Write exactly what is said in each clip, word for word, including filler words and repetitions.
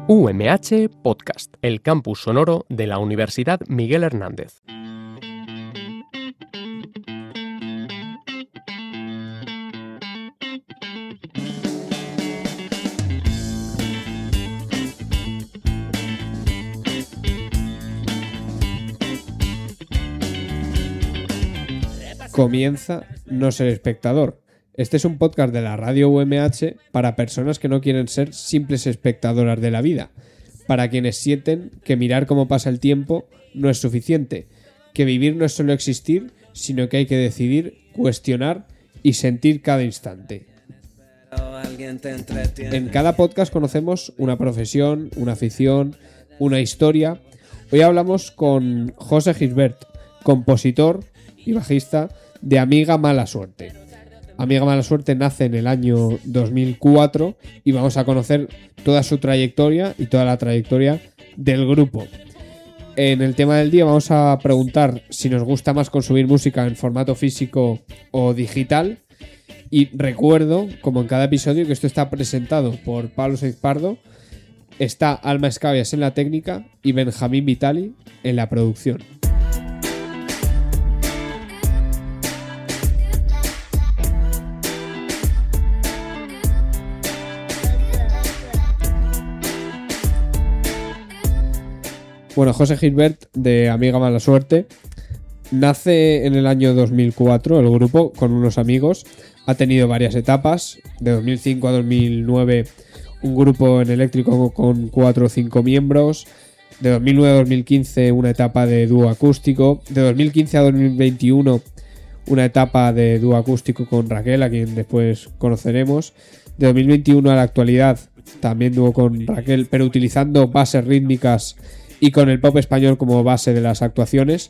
U M H Podcast, el campus sonoro de la Universidad Miguel Hernández. Comienza No Ser Espectador. Este es un podcast de la radio U M H para personas que no quieren ser simples espectadoras de la vida, para quienes sienten que mirar cómo pasa el tiempo no es suficiente, que vivir no es solo existir, sino que hay que decidir, cuestionar y sentir cada instante. En cada podcast conocemos una profesión, una afición, una historia. Hoy hablamos con José Gisbert, compositor y bajista de Amiga Mala Suerte. Amiga Mala Suerte nace en el año dos mil cuatro y vamos a conocer toda su trayectoria y toda la trayectoria del grupo. En el tema del día vamos a preguntar si nos gusta más consumir música en formato físico o digital. Y recuerdo, como en cada episodio, que esto está presentado por Pablo Saiz Pardo, está Alma Escabias en la técnica y Benjamín Vitali en la producción. Bueno, José Gisbert, de Amiga Mala Suerte, nace en el año dos mil cuatro, el grupo, con unos amigos. Ha tenido varias etapas, de dos mil cinco a dos mil nueve un grupo en eléctrico con cuatro o cinco miembros, de dos mil nueve a dos mil quince una etapa de dúo acústico, de dos mil quince a dos mil veintiuno una etapa de dúo acústico con Raquel, a quien después conoceremos, de dos mil veintiuno a la actualidad también dúo con Raquel, pero utilizando bases rítmicas y con el pop español como base de las actuaciones.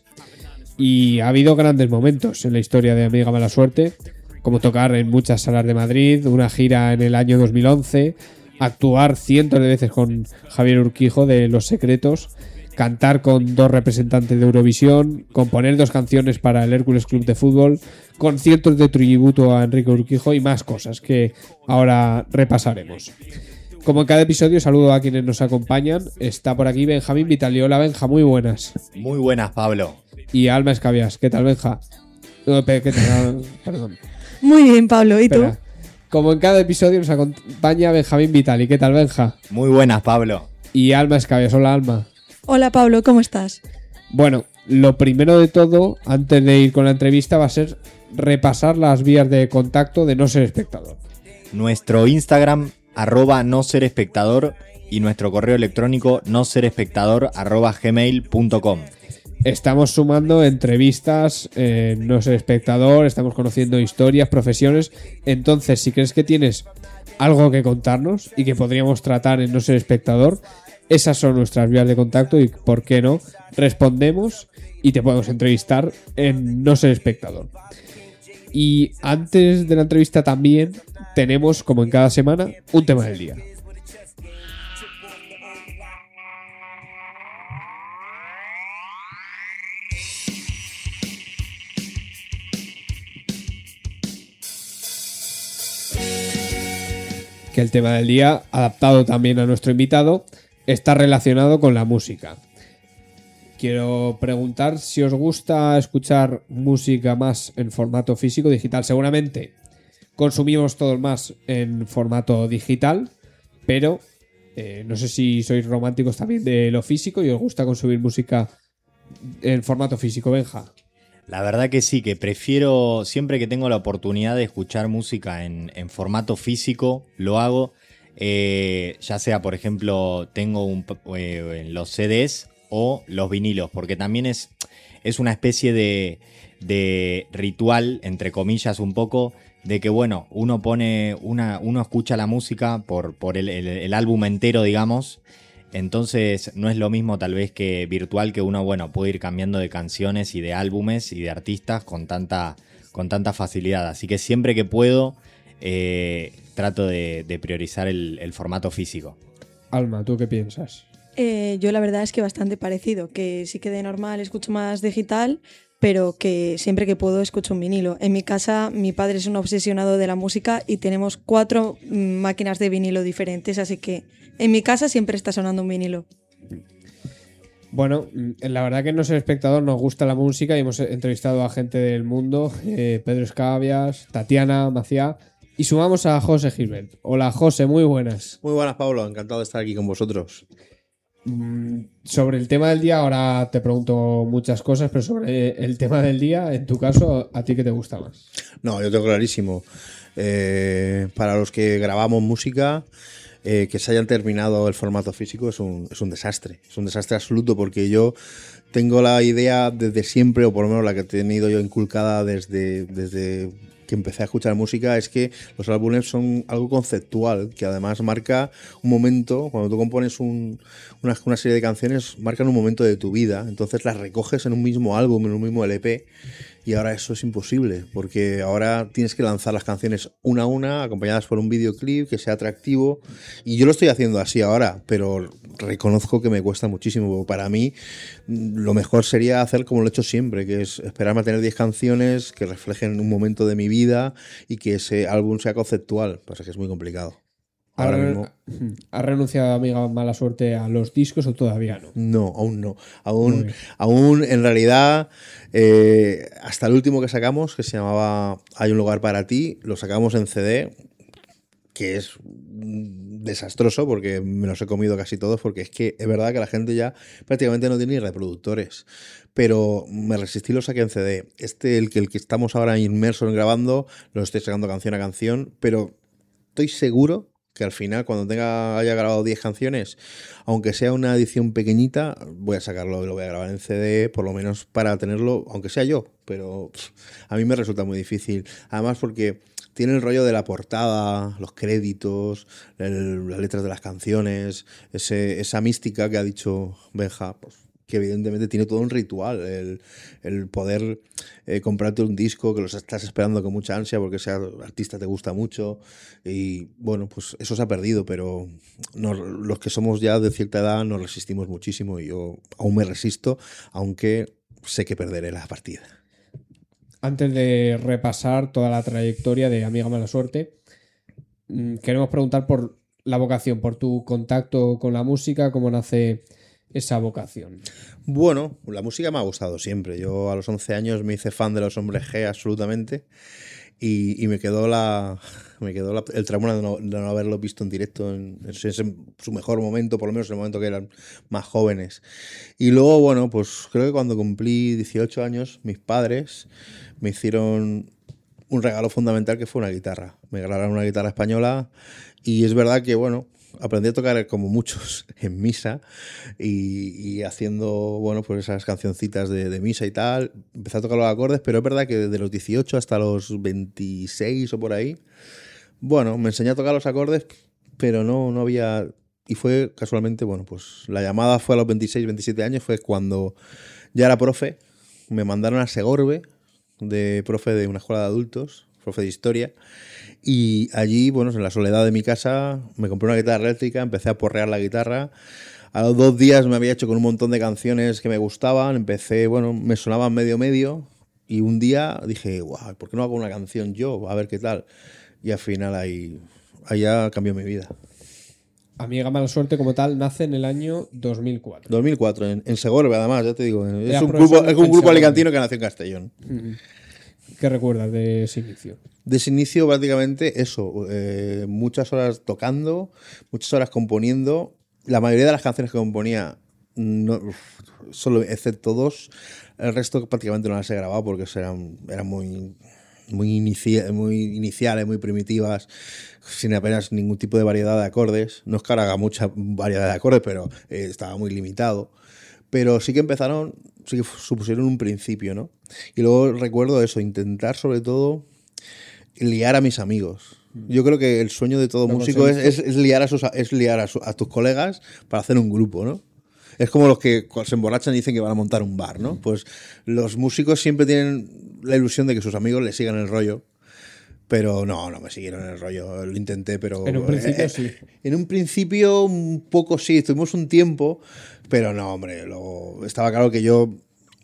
Y ha habido grandes momentos en la historia de Amiga Mala Suerte, como tocar en muchas salas de Madrid, una gira en el año dos mil once, actuar cientos de veces con Javier Urquijo de Los Secretos, cantar con dos representantes de Eurovisión, componer dos canciones para el Hércules Club de Fútbol, conciertos de tributo a Enrique Urquijo y más cosas que ahora repasaremos. Como en cada episodio, saludo a quienes nos acompañan. Está por aquí Benjamín Vitali. Hola, Benja, muy buenas. Muy buenas, Pablo. Y Alma Escabias. ¿Qué tal, Benja? No, ¿qué tal? Perdón. Muy bien, Pablo. ¿Y Espera. tú? Como en cada episodio nos acompaña Benjamín Vitali. ¿Qué tal, Benja? Muy buenas, Pablo. Y Alma Escabias. Hola, Alma. Hola, Pablo. ¿Cómo estás? Bueno, lo primero de todo, antes de ir con la entrevista, va a ser repasar las vías de contacto de No Ser Espectador. Nuestro Instagram, arroba no ser espectador, y nuestro correo electrónico no ser espectador arroba gmail punto com. Estamos sumando entrevistas en eh, No Ser Espectador, estamos conociendo historias, profesiones. Entonces, si crees que tienes algo que contarnos y que podríamos tratar en No Ser Espectador, esas son nuestras vías de contacto y, ¿por qué no?, respondemos y te podemos entrevistar en No Ser Espectador. Y antes de la entrevista también tenemos, como en cada semana, un tema del día. Que el tema del día, adaptado también a nuestro invitado, está relacionado con la música. Quiero preguntar si os gusta escuchar música más en formato físico o digital. Seguramente consumimos todos más en formato digital, pero eh, no sé si sois románticos también de lo físico y os gusta consumir música en formato físico, Benja. La verdad que sí, que prefiero, siempre que tengo la oportunidad de escuchar música en, en formato físico, lo hago. Eh, ya sea, por ejemplo, tengo un, eh, los C Ds o los vinilos, porque también es, es una especie de, de ritual, entre comillas un poco, de que bueno, uno pone una, uno escucha la música por, por el, el, el álbum entero, digamos. Entonces no es lo mismo tal vez que virtual, que uno bueno puede ir cambiando de canciones y de álbumes y de artistas con tanta, con tanta facilidad. Así que siempre que puedo eh, trato de, de priorizar el, el formato físico. Alma, ¿tú qué piensas? Eh, yo la verdad es que bastante parecido, que sí que de normal escucho más digital, pero que siempre que puedo escucho un vinilo. En mi casa mi padre es un obsesionado de la música y tenemos cuatro mm, máquinas de vinilo diferentes, así que en mi casa siempre está sonando un vinilo. Bueno, la verdad que en No Ser Espectador nos gusta la música y hemos entrevistado a gente del mundo, eh, Pedro Escabias, Tatiana Maciá, y sumamos a José Gilbert. Hola José, muy buenas. Muy buenas, Pablo, encantado de estar aquí con vosotros. Mm, sobre el tema del día, ahora te pregunto muchas cosas, pero sobre el tema del día, en tu caso, ¿a ti qué te gusta más? No, yo tengo clarísimo. Eh, para los que grabamos música... Eh, que se hayan terminado el formato físico es un, es un desastre, es un desastre absoluto, porque yo tengo la idea desde siempre, o por lo menos la que he tenido yo inculcada desde, desde que empecé a escuchar música, es que los álbumes son algo conceptual, que además marca un momento, cuando tú compones un, una, una serie de canciones, marcan un momento de tu vida, entonces las recoges en un mismo álbum, en un mismo L P. Y ahora eso es imposible, porque ahora tienes que lanzar las canciones una a una, acompañadas por un videoclip que sea atractivo. Y yo lo estoy haciendo así ahora, pero reconozco que me cuesta muchísimo. Para mí, lo mejor sería hacer como lo he hecho siempre, que es esperarme a tener diez canciones que reflejen un momento de mi vida y que ese álbum sea conceptual. Pasa que es muy complicado. Ahora ¿Has mismo... ¿ha renunciado, amiga Mala Suerte, a los discos o todavía no? No, aún no. Aún, aún en realidad, eh, hasta el último que sacamos, que se llamaba Hay un lugar para ti, lo sacamos en C D, que es desastroso porque me los he comido casi todos, porque es que es verdad que la gente ya prácticamente no tiene ni reproductores. Pero me resistí y lo saqué en C D. Este, el que, el que estamos ahora inmersos en grabando, lo estoy sacando canción a canción, pero estoy seguro que al final, cuando tenga haya grabado diez canciones, aunque sea una edición pequeñita, voy a sacarlo y lo voy a grabar en C D, por lo menos para tenerlo, aunque sea yo, pero pff, a mí me resulta muy difícil. Además porque tiene el rollo de la portada, los créditos, el, las letras de las canciones, ese, esa mística que ha dicho Benja, pues, que evidentemente tiene todo un ritual, el, el poder eh, comprarte un disco que los estás esperando con mucha ansia porque ese artista te gusta mucho, y bueno, pues eso se ha perdido, pero nos, los que somos ya de cierta edad nos resistimos muchísimo, y yo aún me resisto, aunque sé que perderé la partida. Antes de repasar toda la trayectoria de Amiga Mala Suerte, queremos preguntar por la vocación, por tu contacto con la música, cómo nace esa vocación. Bueno, la música me ha gustado siempre. Yo a los once años me hice fan de los Hombres G absolutamente, y, y me quedó la me quedó la, el trauma de no, de no haberlo visto en directo en, en, ese, en su mejor momento, por lo menos en el momento que eran más jóvenes. Y luego, bueno, pues creo que cuando cumplí dieciocho años, mis padres me hicieron un regalo fundamental, que fue una guitarra. Me regalaron una guitarra española, y es verdad que, bueno, aprendí a tocar como muchos en misa, y, y haciendo, bueno, pues esas cancioncitas de, de misa y tal. Empecé a tocar los acordes, pero es verdad que desde los dieciocho hasta los veintiséis o por ahí, bueno, me enseñé a tocar los acordes, pero no, no había... Y fue casualmente, bueno, pues la llamada fue a los veintiséis, veintisiete años, fue cuando ya era profe. Me mandaron a Segorbe, de profe de una escuela de adultos, profe de historia. Y allí, bueno, en la soledad de mi casa, me compré una guitarra eléctrica, empecé a porrear la guitarra. A los dos días me había hecho con un montón de canciones que me gustaban. Empecé, bueno, me sonaban medio medio. Y un día dije, guau, ¿por qué no hago una canción yo? A ver qué tal. Y al final ahí, ahí ya cambió mi vida. Amiga Mala Suerte, como tal, nace en el año dos mil cuatro. dos mil cuatro, en, en Segorbe, además, ya te digo. Es un, grupo, es un grupo alicantino que nació en Castellón. Mm-hmm. ¿Qué recuerdas de ese inicio? De ese inicio, prácticamente eso. Eh, muchas horas tocando, muchas horas componiendo. La mayoría de las canciones que componía, no, solo excepto dos, el resto prácticamente no las he grabado porque eran, eran muy, muy, inicia, muy iniciales, muy primitivas, sin apenas ningún tipo de variedad de acordes. No es que ahora haga mucha variedad de acordes, pero eh, estaba muy limitado. Pero sí que empezaron, sí que supusieron un principio, ¿no? Y luego recuerdo eso, intentar sobre todo liar a mis amigos. Yo creo que el sueño de todo músico es, es, es liar, a, sus, es liar a, su, a tus colegas para hacer un grupo, ¿no? Es como los que cuando se emborrachan y dicen que van a montar un bar, ¿no? Pues los músicos siempre tienen la ilusión de que sus amigos les sigan el rollo. Pero no, no me siguieron el rollo, lo intenté, pero... En un principio eh, sí. En un principio un poco sí, estuvimos un tiempo, pero no, hombre, luego estaba claro que yo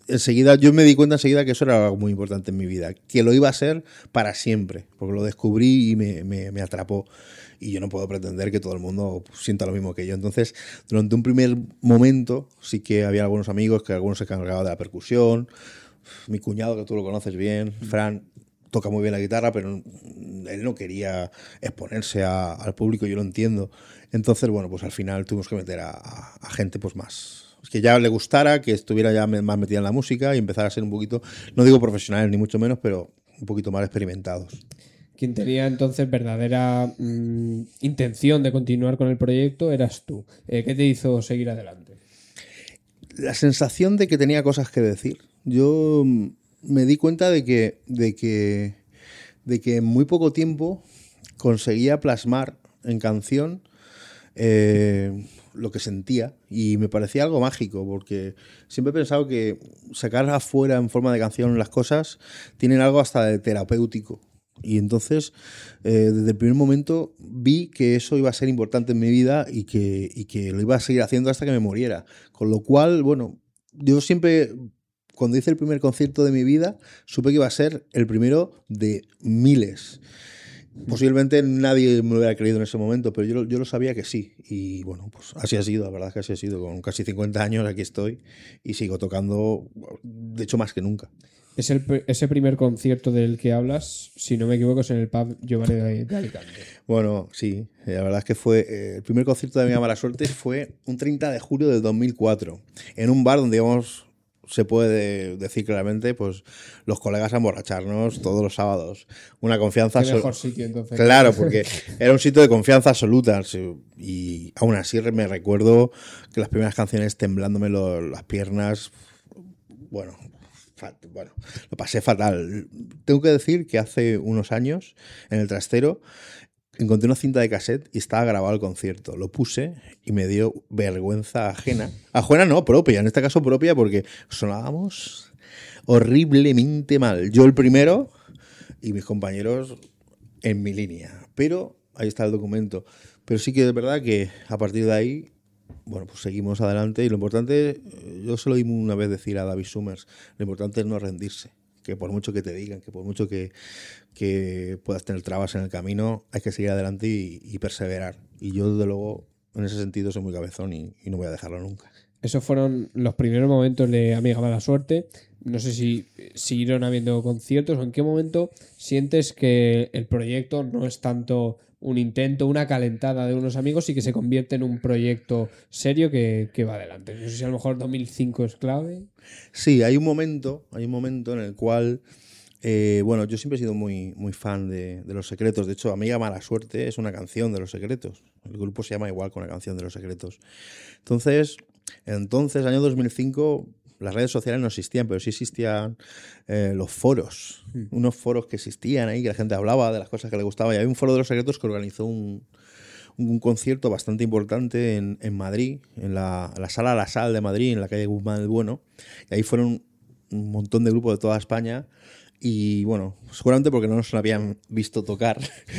enseguida, yo me di cuenta enseguida que eso era algo muy importante en mi vida, que lo iba a ser para siempre, porque lo descubrí y me, me, me atrapó. Y yo no puedo pretender que todo el mundo sienta lo mismo que yo. Entonces, durante un primer momento, sí que había algunos amigos que algunos se encargaban de la percusión. Mi cuñado, que tú lo conoces bien, Fran, toca muy bien la guitarra, pero él no quería exponerse a, al público, yo lo entiendo. Entonces, bueno, pues al final tuvimos que meter a, a, a gente pues más... que ya le gustara, que estuviera ya más metida en la música y empezar a ser un poquito, no digo profesionales ni mucho menos, pero un poquito más experimentados. Quien tenía entonces verdadera mmm, intención de continuar con el proyecto eras tú. Eh, ¿Qué te hizo seguir adelante? La sensación de que tenía cosas que decir. Yo me di cuenta de que, de que, de que en muy poco tiempo conseguía plasmar en canción eh, lo que sentía, y me parecía algo mágico, porque siempre he pensado que sacar afuera en forma de canción las cosas tienen algo hasta de terapéutico. Y entonces, eh, desde el primer momento vi que eso iba a ser importante en mi vida y que, y que lo iba a seguir haciendo hasta que me muriera. Con lo cual, bueno, yo siempre, cuando hice el primer concierto de mi vida, supe que iba a ser el primero de miles. Posiblemente nadie me lo hubiera creído en ese momento, pero yo, yo lo sabía que sí. Y bueno, pues así ha sido, la verdad es que así ha sido. Con casi cincuenta años aquí estoy y sigo tocando, de hecho, más que nunca. Es el, ese primer concierto del que hablas, si no me equivoco, es en el pub Giovanni de, de Alicante. Bueno, sí, la verdad es que fue eh, el primer concierto de Mi Mala Suerte fue un treinta de julio del dos mil cuatro, en un bar donde íbamos, se puede decir claramente, pues los colegas a emborracharnos todos los sábados. Una confianza... Qué mejor sitio, entonces. Claro, porque era un sitio de confianza absoluta. Y aún así me recuerdo que las primeras canciones temblándome lo, las piernas... Bueno... Bueno, lo pasé fatal. Tengo que decir que hace unos años, en el trastero, encontré una cinta de cassette y estaba grabado el concierto. Lo puse y me dio vergüenza ajena. Ajena no, propia, en este caso propia, porque sonábamos horriblemente mal. Yo el primero y mis compañeros en mi línea. Pero ahí está el documento. Pero sí que es verdad que a partir de ahí... Bueno, pues seguimos adelante y lo importante, yo se lo oí una vez decir a David Summers, lo importante es no rendirse, que por mucho que te digan, que por mucho que, que puedas tener trabas en el camino, hay que seguir adelante y, y perseverar. Y yo, desde luego, en ese sentido soy muy cabezón y, y no voy a dejarlo nunca. Esos fueron los primeros momentos de Amiga Mala Suerte. No sé si siguieron habiendo conciertos o en qué momento sientes que el proyecto no es tanto un intento, una calentada de unos amigos y que se convierte en un proyecto serio que, que va adelante. No sé si a lo mejor dos mil cinco es clave. Sí, hay un momento, hay un momento en el cual, eh, bueno, yo siempre he sido muy, muy fan de, de Los Secretos. De hecho, Amiga Mala Suerte es una canción de Los Secretos. El grupo se llama igual con la canción de Los Secretos. Entonces, entonces, año dos mil cinco, las redes sociales no existían, pero sí existían eh, los foros. Mm. Unos foros que existían ahí, que la gente hablaba de las cosas que le gustaban. Y había un foro de Los Secretos que organizó un, un concierto bastante importante en, en Madrid, en la, la Sala La Sal de Madrid, en la calle Guzmán del Bueno. Y ahí fueron un montón de grupos de toda España. Y bueno, seguramente porque no nos habían visto tocar,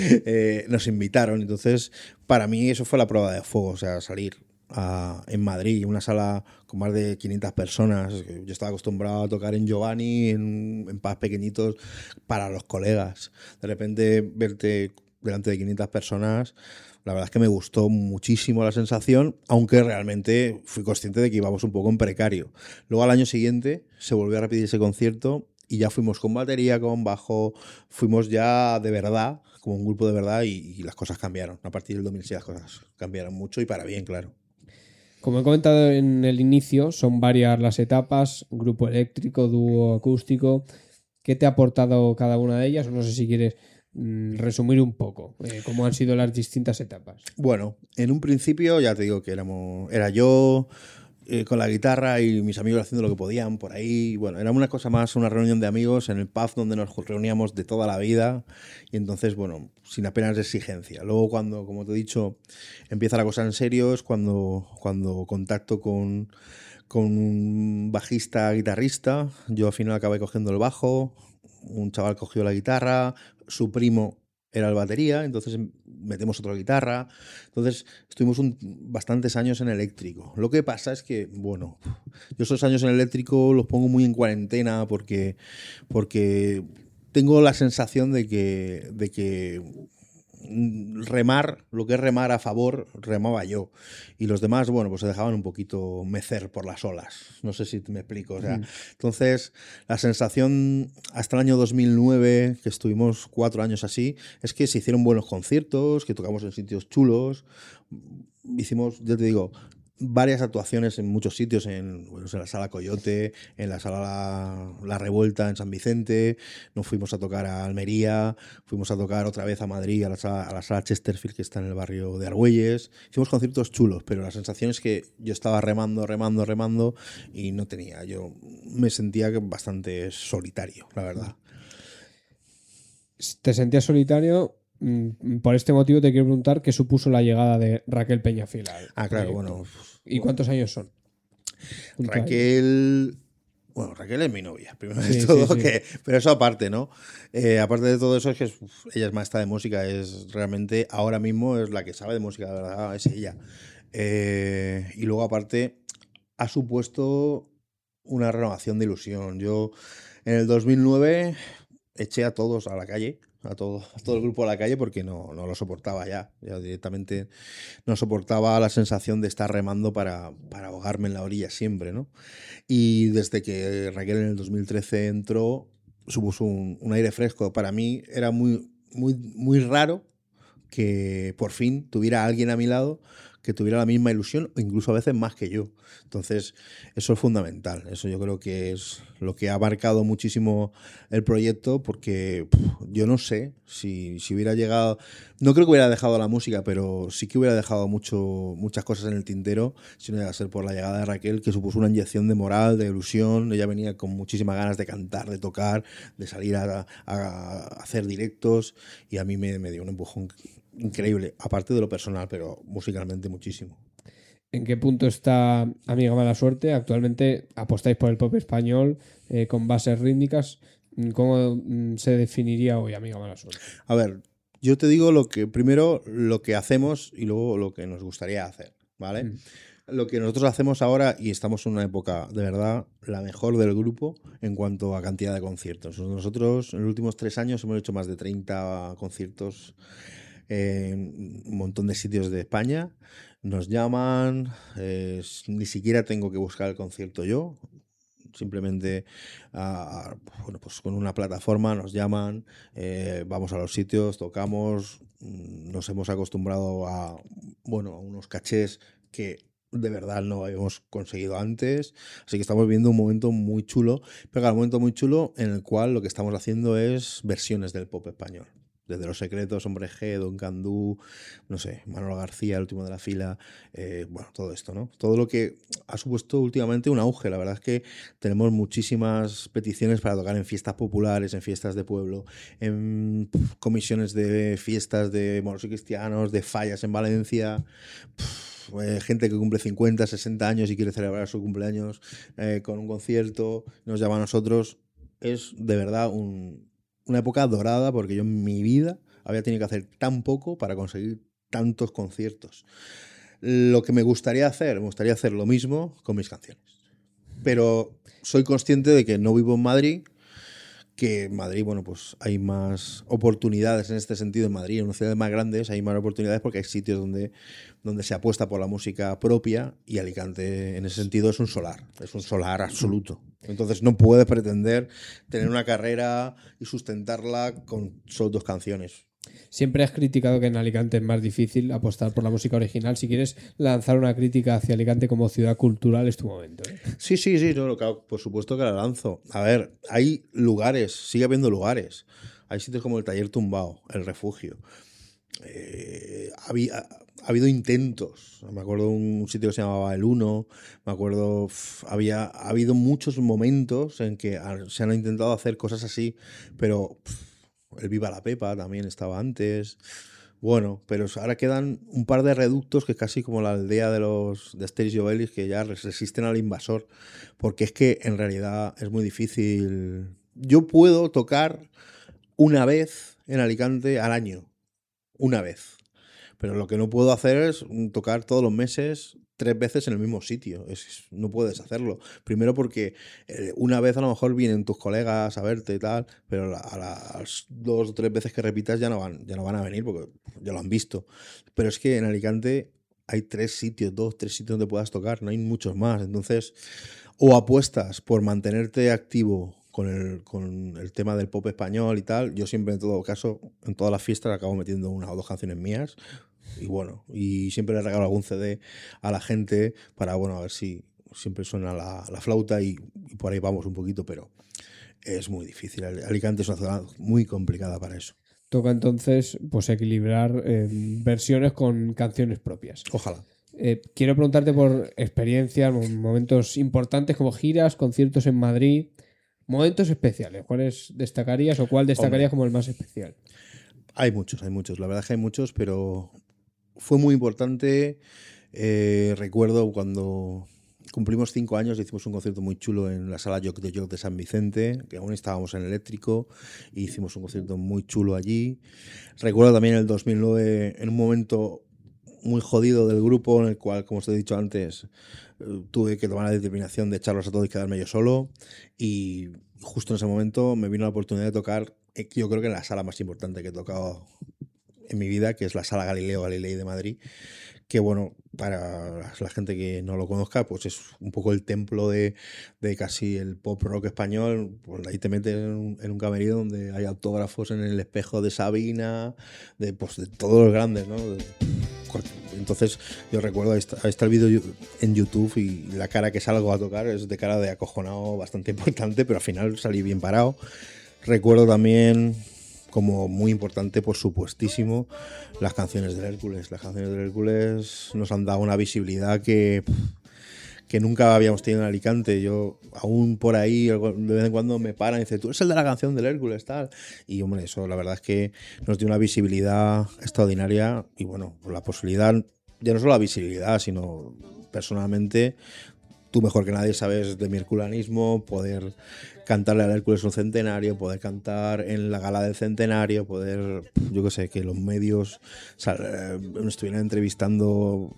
eh, nos invitaron. Entonces, para mí eso fue la prueba de fuego, o sea, salir a, en Madrid, una sala con más de quinientas personas. Yo estaba acostumbrado a tocar en Giovanni, en, en pubs pequeñitos, para los colegas. De repente, verte delante de quinientas personas, la verdad es que me gustó muchísimo la sensación, aunque realmente fui consciente de que íbamos un poco en precario. Luego, al año siguiente, se volvió a repetir ese concierto y ya fuimos con batería, con bajo, fuimos ya de verdad, como un grupo de verdad, y, y las cosas cambiaron. A partir del dos mil seis las cosas cambiaron mucho y para bien, claro. Como he comentado en el inicio, son varias las etapas, grupo eléctrico, dúo acústico. ¿Qué te ha aportado cada una de ellas? No sé si quieres mmm, resumir un poco eh, cómo han sido las distintas etapas. Bueno, en un principio ya te digo que éramos, era yo eh, con la guitarra y mis amigos haciendo lo que podían por ahí. Bueno, era una cosa más, una reunión de amigos en el pub donde nos reuníamos de toda la vida y entonces, bueno, sin apenas exigencia. Luego cuando, como te he dicho, empieza la cosa en serio es cuando, cuando contacto con, con un bajista guitarrista. Yo al final acabé cogiendo el bajo, un chaval cogió la guitarra, su primo era el batería, entonces metemos otra guitarra. Entonces estuvimos un, bastantes años en eléctrico. Lo que pasa es que, bueno, yo esos años en eléctrico los pongo muy en cuarentena porque, porque tengo la sensación de que, de que remar, lo que es remar a favor, remaba yo. Y los demás, bueno, pues se dejaban un poquito mecer por las olas. No sé si me explico. O sea, mm. Entonces, la sensación hasta el año dos mil nueve, que estuvimos cuatro años así, es que se hicieron buenos conciertos, que tocamos en sitios chulos. Hicimos, yo te digo, varias actuaciones en muchos sitios, en, bueno, en la Sala Coyote, en la Sala La, la Revuelta en San Vicente, nos fuimos a tocar a Almería, fuimos a tocar otra vez a Madrid, a la, sala, a la Sala Chesterfield, que está en el barrio de Argüelles. Hicimos conciertos chulos, pero la sensación es que yo estaba remando, remando, remando y no tenía, yo me sentía bastante solitario, la verdad. ¿Te sentías solitario? Por este motivo te quiero preguntar qué supuso la llegada de Raquel Peñafiel. Ah, claro, bueno. ¿Y cuántos años son? Raquel... Bueno, Raquel es mi novia, primero sí, de todo, sí, sí. Que, pero eso aparte, ¿no? Eh, aparte de todo eso es que uf, ella es maestra de música, es realmente, ahora mismo es la que sabe de música, de verdad, es ella. Eh, y luego aparte ha supuesto una renovación de ilusión. Yo en el dos mil nueve eché a todos a la calle, a todo, a todo el grupo a la calle porque no, no lo soportaba ya. Ya directamente no soportaba la sensación de estar remando para, para ahogarme en la orilla siempre, ¿no? Y desde que Raquel en el dos mil trece entró, supuso un, un aire fresco. Para mí era muy, muy, muy raro que por fin tuviera a alguien a mi lado que tuviera la misma ilusión o incluso a veces más que yo. Entonces, eso es fundamental. Eso yo creo que es lo que ha marcado muchísimo el proyecto porque pff, yo no sé si, si hubiera llegado... No creo que hubiera dejado la música, pero sí que hubiera dejado mucho, muchas cosas en el tintero si no iba a ser por la llegada de Raquel, que supuso una inyección de moral, de ilusión. Ella venía con muchísimas ganas de cantar, de tocar, de salir a, a, a hacer directos y a mí me, me dio un empujón increíble, aparte de lo personal, pero musicalmente muchísimo. ¿En qué punto está Amiga Mala Suerte? Actualmente apostáis por el pop español eh, con bases rítmicas. ¿Cómo se definiría hoy Amiga Mala Suerte? A ver, yo te digo lo que primero lo que hacemos y luego lo que nos gustaría hacer, ¿vale? Mm. Lo que nosotros hacemos ahora, y estamos en una época de verdad la mejor del grupo en cuanto a cantidad de conciertos. Nosotros en los últimos tres años hemos hecho más de treinta conciertos en un montón de sitios de España. Nos llaman, eh, ni siquiera tengo que buscar el concierto yo, simplemente uh, bueno, pues con una plataforma nos llaman, eh, vamos a los sitios, tocamos, nos hemos acostumbrado a, bueno, a unos cachés que de verdad no habíamos conseguido antes, así que estamos viviendo un momento muy chulo, pero un momento muy chulo en el cual lo que estamos haciendo es versiones del pop español. Desde Los Secretos, Hombre G, Don Candú, no sé, Manolo García, el último de la fila, eh, bueno, todo esto, ¿no? Todo lo que ha supuesto últimamente un auge. La verdad es que tenemos muchísimas peticiones para tocar en fiestas populares, en fiestas de pueblo, en pff, comisiones de fiestas de moros y cristianos, de fallas en Valencia, pff, eh, gente que cumple cincuenta, sesenta años y quiere celebrar su cumpleaños eh, con un concierto, nos llama a nosotros. Es de verdad un... una época dorada porque yo en mi vida había tenido que hacer tan poco para conseguir tantos conciertos. Lo que me gustaría hacer, me gustaría hacer lo mismo con mis canciones. Pero soy consciente de que no vivo en Madrid, que en Madrid, bueno, pues hay más oportunidades en este sentido. En Madrid, en unas ciudades más grandes, hay más oportunidades porque hay sitios donde, donde se apuesta por la música propia y Alicante, en ese sentido, es un solar, es un solar absoluto. Entonces no puedes pretender tener una carrera y sustentarla con solo dos canciones. Siempre has criticado que en Alicante es más difícil apostar por la música original. Si quieres lanzar una crítica hacia Alicante como ciudad cultural, es tu momento, ¿eh? Sí, sí, sí, no, claro, por supuesto que la lanzo. A ver, hay lugares, sigue habiendo lugares. Hay sitios como el Taller Tumbao, el Refugio. Eh, había, ha habido intentos. Me acuerdo de un sitio que se llamaba El Uno. Me acuerdo, pff, había ha habido muchos momentos en que se han intentado hacer cosas así, pero pff, el Viva la Pepa también estaba antes. Bueno, pero ahora quedan un par de reductos que es casi como la aldea de los de Asterix y Obelix, que ya resisten al invasor, porque es que en realidad es muy difícil. Yo puedo tocar una vez en Alicante al año. Una vez. Pero lo que no puedo hacer es tocar todos los meses tres veces en el mismo sitio. Es, no puedes hacerlo. Primero porque eh, una vez a lo mejor vienen tus colegas a verte y tal, pero la, a las dos o tres veces que repitas ya no van, ya no van a venir porque ya lo han visto. Pero es que en Alicante hay tres sitios, dos, tres sitios donde puedas tocar, no hay muchos más. Entonces, o apuestas por mantenerte activo con el, con el tema del pop español y tal. Yo siempre, en todo caso, en todas las fiestas acabo metiendo una o dos canciones mías. Y bueno, y siempre le regalo algún C D a la gente para, bueno, a ver si siempre suena la, la flauta y, y por ahí vamos un poquito, pero es muy difícil. Alicante es una ciudad muy complicada para eso. Toca entonces pues equilibrar eh, versiones con canciones propias. Ojalá. Eh, quiero preguntarte por experiencias, momentos importantes como giras, conciertos en Madrid, momentos especiales. ¿Cuáles destacarías o cuál destacarías Hombre. como el más especial? Hay muchos, hay muchos. La verdad es que hay muchos, pero fue muy importante. Eh, recuerdo cuando cumplimos cinco años, hicimos un concierto muy chulo en la sala Joc de Joc de San Vicente, que aún estábamos en Eléctrico, y hicimos un concierto muy chulo allí. Recuerdo también el dos mil nueve, en un momento muy jodido del grupo, en el cual, como os he dicho antes, tuve que tomar la determinación de echarlos a todos y quedarme yo solo, y justo en ese momento me vino la oportunidad de tocar, yo creo que en la sala más importante que he tocado en mi vida, que es la Sala Galileo Galilei de Madrid, que bueno, para la gente que no lo conozca, pues es un poco el templo de, de casi el pop rock español. Pues ahí te metes en un, en un camerino donde hay autógrafos en el espejo de Sabina, de, pues, de todos los grandes, ¿no? De, entonces yo recuerdo, ahí está, ahí está el vídeo en YouTube y la cara que salgo a tocar es de cara de acojonado bastante importante, pero al final salí bien parado. Recuerdo también, como muy importante, por supuestísimo, las canciones del Hércules. Las canciones del Hércules nos han dado una visibilidad que, que nunca habíamos tenido en Alicante. Yo aún por ahí de vez en cuando me paran y dicen, tú eres el de la canción del Hércules, tal. Y hombre, eso la verdad es que nos dio una visibilidad extraordinaria y bueno, por la posibilidad, ya no solo la visibilidad, sino personalmente, tú mejor que nadie sabes de mi herculanismo, poder cantarle al Hércules un centenario, poder cantar en la gala del centenario, poder, yo qué sé, que los medios sal, me estuvieran entrevistando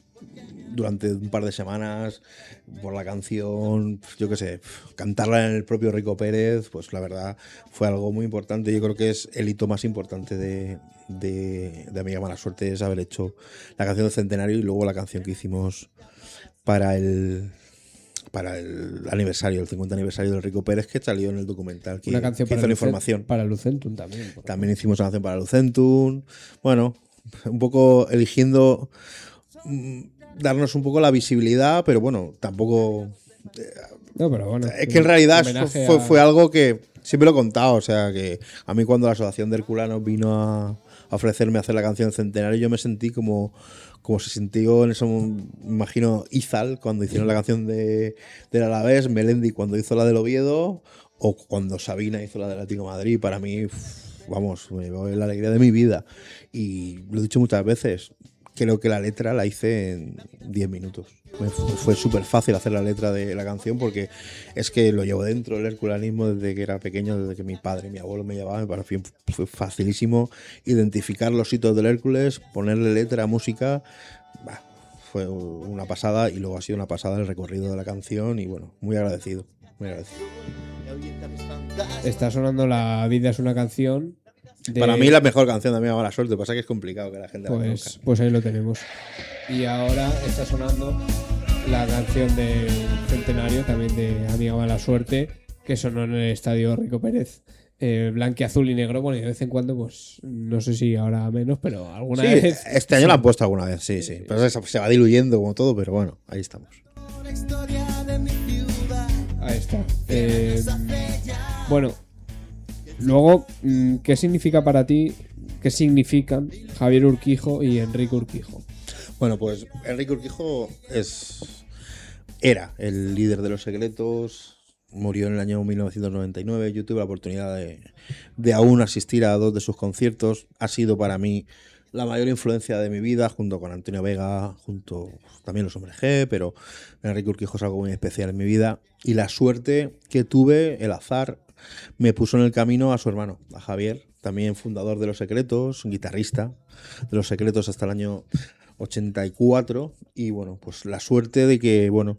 durante un par de semanas por la canción, yo qué sé, cantarla en el propio Rico Pérez, pues la verdad fue algo muy importante. Yo creo que es el hito más importante de, de, de Amiga Mala Suerte, es haber hecho la canción del centenario y luego la canción que hicimos para el para el aniversario, el cincuenta aniversario del Rico Pérez, que salió en el documental que, una canción que hizo la información. Para Lucentum también. También hicimos una canción para Lucentum. Bueno, un poco eligiendo mmm, darnos un poco la visibilidad, pero bueno, tampoco... No, pero bueno. Es que en realidad fue, a... fue algo que siempre lo he contado, o sea, que a mí cuando la Asociación de Herculanos vino a ofrecerme hacer la canción Centenario, yo me sentí como... como se sintió en eso, me imagino, Izal cuando hicieron la canción de, del Alavés, Melendi cuando hizo la del Oviedo, o cuando Sabina hizo la del Atlético de Madrid. Para mí, vamos, me voy la alegría de mi vida. Y lo he dicho muchas veces, creo que la letra la hice en diez minutos. Me fue, fue súper fácil hacer la letra de la canción porque es que lo llevo dentro, el herculanismo, desde que era pequeño, desde que mi padre y mi abuelo me llevaban. Para mí fue facilísimo identificar los hitos del Hércules, ponerle letra, música. Bah, fue una pasada y luego ha sido una pasada el recorrido de la canción y bueno, muy agradecido, muy agradecido. Está sonando La vida es una canción. De... Para mí la mejor canción de Amiga Mala Suerte, pasa que es complicado que la gente pues, la conozca. Pues ahí lo tenemos. Y ahora está sonando la canción del centenario, también de Amiga Mala Suerte, que sonó en el estadio Rico Pérez. Eh, blanquiazul y negro, bueno, y de vez en cuando, pues no sé si ahora menos, pero alguna sí, vez. Este año sí. La han puesto alguna vez, sí, sí. sí. Pero se va diluyendo como todo, pero bueno, ahí estamos. Ahí está. Eh, bueno. Luego, ¿qué significa para ti, qué significan Javier Urquijo y Enrique Urquijo? Bueno, pues Enrique Urquijo es, era el líder de Los Secretos, murió en el año mil novecientos noventa y nueve, yo tuve la oportunidad de, de aún asistir a dos de sus conciertos, ha sido para mí la mayor influencia de mi vida, junto con Antonio Vega, junto también Los Hombres G, pero Enrique Urquijo es algo muy especial en mi vida, y la suerte que tuve, el azar, me puso en el camino a su hermano, a Javier, también fundador de Los Secretos, guitarrista de Los Secretos hasta el año ochenta y cuatro. Y bueno, pues la suerte de que, bueno,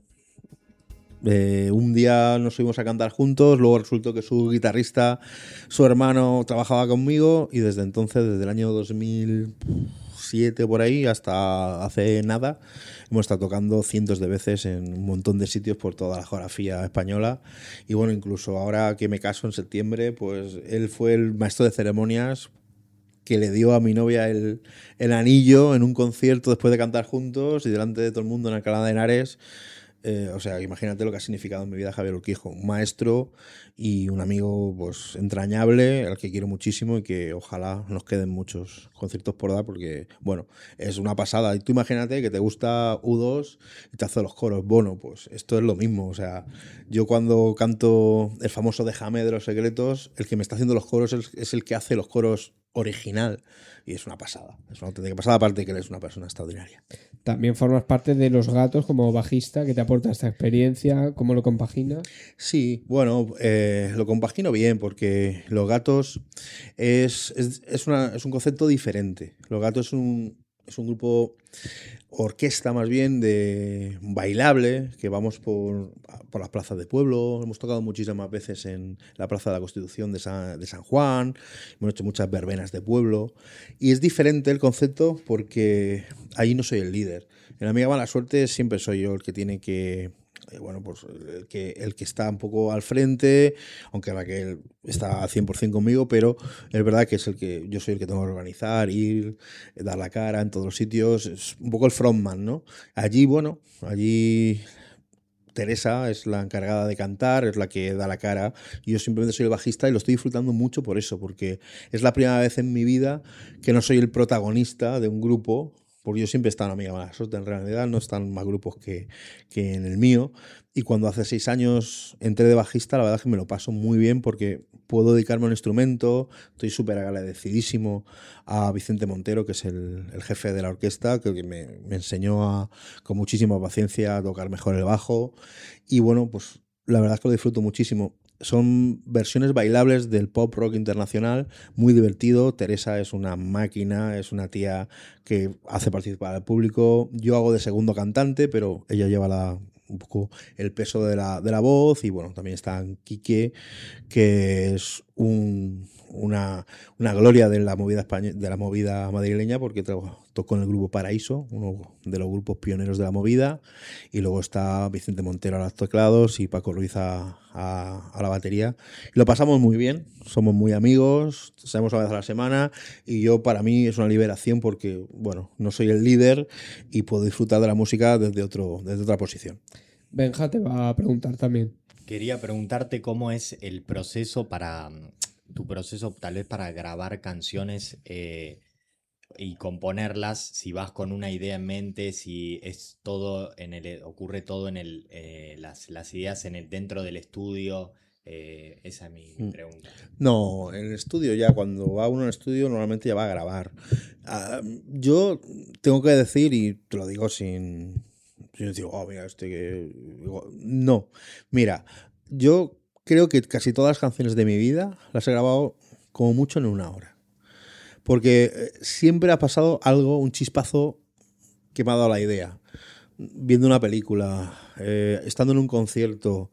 eh, un día nos fuimos a cantar juntos, luego resultó que su guitarrista, su hermano, trabajaba conmigo y desde entonces, desde el año dos mil siete por ahí hasta hace nada, hemos estado tocando cientos de veces en un montón de sitios por toda la geografía española. Y bueno, incluso ahora que me caso en septiembre, pues él fue el maestro de ceremonias que le dio a mi novia el, el anillo en un concierto después de cantar juntos y delante de todo el mundo en Alcalá de Henares. Eh, o sea, imagínate lo que ha significado en mi vida Javier Urquijo, un maestro y un amigo pues entrañable, al que quiero muchísimo y que ojalá nos queden muchos conciertos por dar porque, bueno, es una pasada. Y tú imagínate que te gusta U dos y te hace los coros. Bueno, pues esto es lo mismo. O sea, yo cuando canto el famoso Déjame de Los Secretos, el que me está haciendo los coros es, es el que hace los coros original y es una pasada, es una auténtica pasada, aparte de que eres una persona extraordinaria. También formas parte de Los Gatos como bajista, que te aporta esta experiencia, ¿cómo lo compaginas? Sí, bueno, eh, lo compagino bien porque Los Gatos es, es, es, una, es un concepto diferente. Los Gatos es un, es un grupo orquesta más bien de bailable, que vamos por, por las plazas de pueblo. Hemos tocado muchísimas veces en la Plaza de la Constitución de San, de San Juan, hemos hecho muchas verbenas de pueblo y es diferente el concepto porque ahí no soy el líder. En Amiga Mala Suerte siempre soy yo el que tiene que Eh, bueno, pues el que, el que está un poco al frente, aunque ahora que él está al cien por ciento conmigo, pero es verdad que es el que yo soy el que tengo que organizar, ir, dar la cara en todos los sitios, es un poco el frontman, ¿no? Allí, bueno, allí Teresa es la encargada de cantar, es la que da la cara, y yo simplemente soy el bajista y lo estoy disfrutando mucho por eso, porque es la primera vez en mi vida que no soy el protagonista de un grupo. Porque yo siempre he estado en Amiga Mala Suerte, en realidad no están más grupos que, que en el mío. Y cuando hace seis años entré de bajista, la verdad es que me lo paso muy bien porque puedo dedicarme a un instrumento. Estoy súper agradecidísimo a Vicente Montero, que es el, el jefe de la orquesta, que me, me enseñó a, con muchísima paciencia a tocar mejor el bajo. Y bueno, pues la verdad es que lo disfruto muchísimo. Son versiones bailables del pop rock internacional, muy divertido. Teresa es una máquina, es una tía que hace participar al público. Yo hago de segundo cantante, pero ella lleva la, un poco el peso de la, de la voz. Y bueno, también está Quique, que es un, una, una gloria de la movida española, de la movida madrileña, porque tocó en el grupo Paraíso, uno de los grupos pioneros de la movida. Y luego está Vicente Montero a los teclados y Paco Ruiz a, a, a la batería. Y lo pasamos muy bien, somos muy amigos, salimos una vez a la semana y yo, para mí, es una liberación porque, bueno, no soy el líder y puedo disfrutar de la música desde, otro, desde otra posición. Benja te va a preguntar también. Quería preguntarte cómo es el proceso para, tu proceso tal vez para grabar canciones eh, y componerlas, si vas con una idea en mente, si es todo en el, ocurre todo en el, eh, las, las ideas en el, dentro del estudio. Eh, esa es mi pregunta. No, en el estudio ya, cuando va uno al estudio normalmente ya va a grabar. Uh, yo tengo que decir, y te lo digo sin... Yo digo, oh, mira, este que... No, mira, yo creo que casi todas las canciones de mi vida las he grabado como mucho en una hora. Porque siempre ha pasado algo, un chispazo que me ha dado la idea. Viendo una película, eh, estando en un concierto,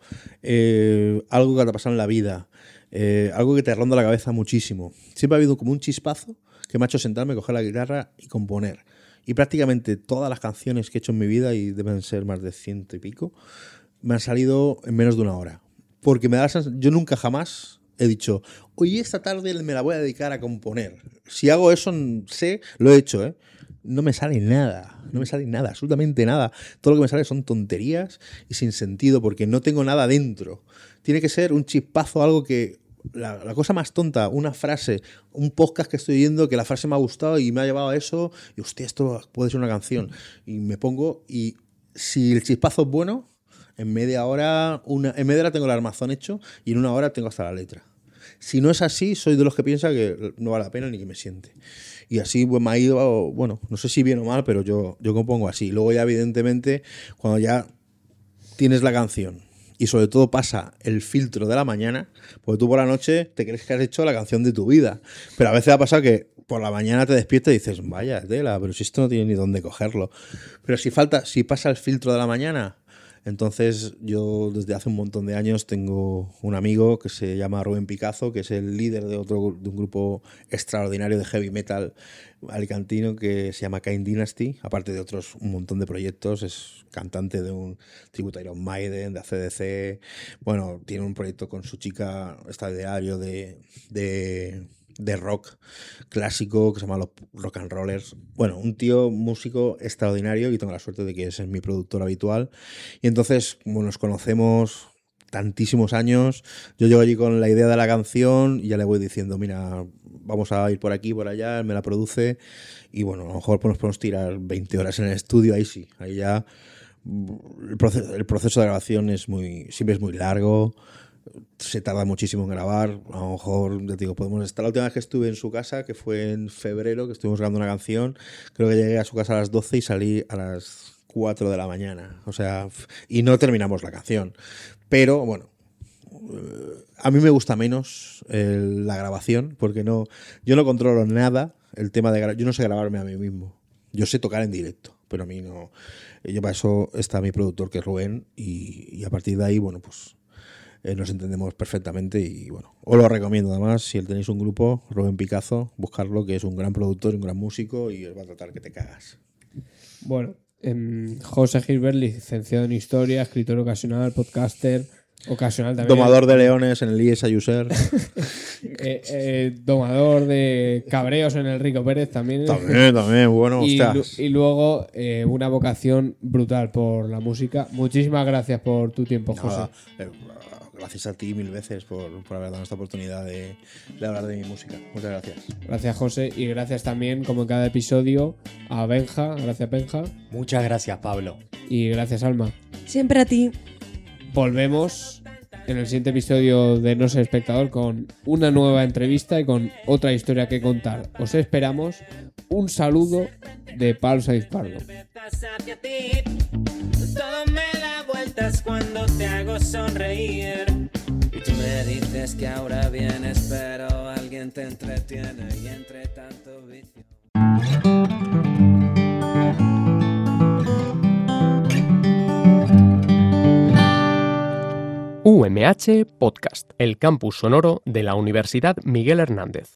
eh, algo que te ha pasado en la vida, eh, algo que te ronda la cabeza muchísimo. Siempre ha habido como un chispazo que me ha hecho sentarme, coger la guitarra y componer. Y prácticamente todas las canciones que he hecho en mi vida, y deben ser más de ciento y pico, me han salido en menos de una hora. Porque me da la sensación, yo nunca jamás he dicho, oye, esta tarde me la voy a dedicar a componer. Si hago eso, sé, lo he hecho, ¿eh? No me sale nada, no me sale nada, absolutamente nada. Todo lo que me sale son tonterías y sin sentido porque no tengo nada dentro. Tiene que ser un chispazo, algo que... La, la cosa más tonta, una frase, un podcast que estoy oyendo que la frase me ha gustado y me ha llevado a eso y hostia, esto puede ser una canción. Y me pongo y si el chispazo es bueno, en media hora, una, en media hora tengo el armazón hecho y en una hora tengo hasta la letra. Si no es así, soy de los que piensa que no vale la pena ni que me siente. Y así pues, me ha ido, bueno, no sé si bien o mal, pero yo, yo compongo así. Luego ya evidentemente, cuando ya tienes la canción y sobre todo pasa el filtro de la mañana, porque tú por la noche te crees que has hecho la canción de tu vida, pero a veces ha pasado que por la mañana te despiertas y dices, vaya tela, pero si esto no tiene ni dónde cogerlo. Pero si falta, si pasa el filtro de la mañana, entonces yo desde hace un montón de años tengo un amigo que se llama Rubén Picazo, que es el líder de otro de un grupo extraordinario de heavy metal alicantino que se llama Kain Dynasty, aparte de otros un montón de proyectos. Es cantante de un tributo a Iron Maiden, de A C D C, bueno, tiene un proyecto con su chica extraordinario de, de de rock clásico que se llama los Rock and Rollers. Bueno, un tío músico extraordinario y tengo la suerte de que ese es mi productor habitual. Y entonces, como nos conocemos tantísimos años, yo llego allí con la idea de la canción y ya le voy diciendo, mira, vamos a ir por aquí, por allá, él me la produce y bueno, a lo mejor nos podemos tirar veinte horas en el estudio, ahí sí, ahí ya el proceso, el proceso de grabación es muy, siempre es muy largo. Se tarda muchísimo en grabar. A lo mejor, ya te digo, podemos estar. La última vez que estuve en su casa, que fue en febrero, que estuvimos grabando una canción, creo que llegué a su casa a las doce y salí a las cuatro de la mañana. O sea, y no terminamos la canción. Pero, bueno, a mí me gusta menos el, la grabación, porque no, yo no controlo nada el tema de grabar. Yo no sé grabarme a mí mismo. Yo sé tocar en directo, pero a mí no. Yo para eso está mi productor, que es Rubén, y, y a partir de ahí, bueno, pues Eh, nos entendemos perfectamente y bueno, os lo recomiendo además, si tenéis un grupo, Rubén Picazo, buscarlo, que es un gran productor, un gran músico y os va a tratar que te cagas. Bueno, eh, José Gilbert, licenciado en Historia, escritor ocasional, podcaster, ocasional también. Domador de leones en el I E S Ayuser. eh, eh, domador de cabreos en el Rico Pérez también. También, también, bueno, y, hostias. y luego eh, una vocación brutal por la música. Muchísimas gracias por tu tiempo, José. Nada, eh, gracias a ti mil veces por, por haber dado esta oportunidad de, de hablar de mi música. Muchas gracias. Gracias, José, y gracias también, como en cada episodio, a Benja. Gracias, Benja. Muchas gracias, Pablo. Y gracias, Alma. Siempre a ti. Volvemos en el siguiente episodio de No Ser Espectador con una nueva entrevista y con otra historia que contar. Os esperamos. Un saludo de Pablo Saiz Pardo. Todo me da vueltas cuando te hago sonreír. Y tú me dices que ahora vienes, pero alguien te entretiene y entre tanto vicio. U M H Podcast, el campus sonoro de la Universidad Miguel Hernández.